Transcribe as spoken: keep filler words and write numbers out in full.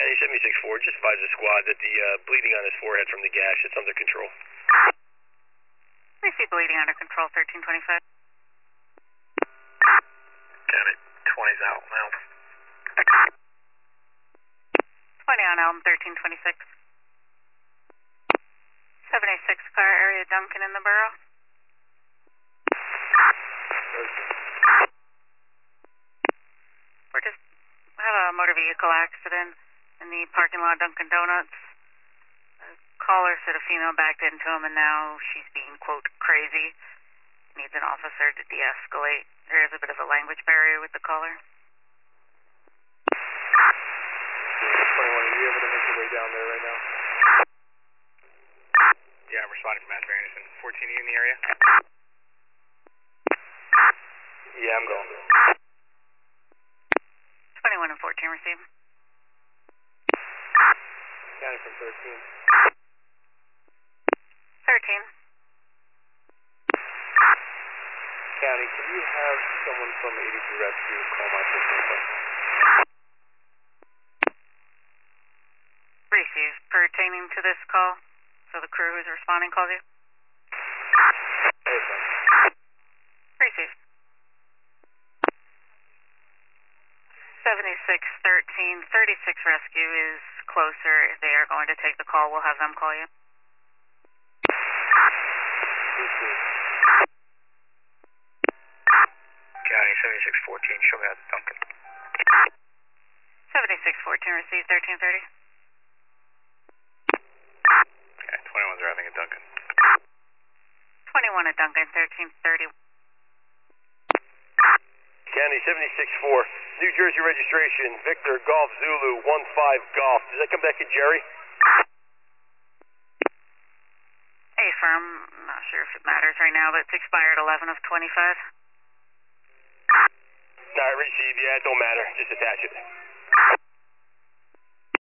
County seventy-six four, just advise the squad that the uh, bleeding on his forehead from the gash, it's under control. We see bleeding under control, thirteen twenty-five. Got it. twenty's out now. twenty on Elm, thirteen twenty-six. seventy-six car area Duncan in the borough. We're just have a motor vehicle accident in the parking lot of Dunkin' Donuts. A caller said a female backed into him and now she's being, quote, crazy. Needs an officer to de-escalate. There is a bit of a language barrier with the caller. twenty-one, are you able to make your way down there right now? Yeah, I'm responding from Master Anderson. fourteen, are you in the area? Yeah, I'm going. twenty-one and fourteen received. County from thirteen. thirteen. County, can you have someone from eighty-three Rescue call my personal phone? Received. Pertaining to this call, so the crew who's responding calls you? Hey, son. Received. seventy-six thirteen, thirty-six Rescue is closer. If they are going to take the call, we'll have them call you. County seventy-six fourteen, show me that Duncan. seventy-six fourteen received, thirteen thirty. Okay, twenty-one's arriving at Duncan. twenty-one at Duncan, thirteen thirty. County seventy-six four, New Jersey registration, Victor Golf Zulu one five Golf. Does that come back to Jerry? A firm, I'm not sure if it matters right now, but it's expired eleven of twenty-five. Alright, receive. Yeah, it don't matter. Just attach it.